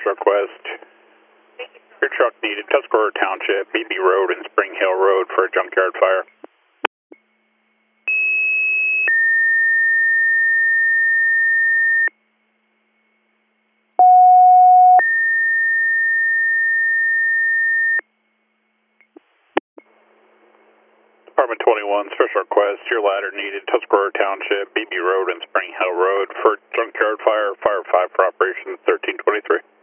Special request. Your truck needed Tuscarora Township, BB Road and Spring Hill Road for a junkyard fire. Department 21, special request. Your ladder needed Tuscarora Township, BB Road and Spring Hill Road for junkyard fire. Fire 5 for operation 1323.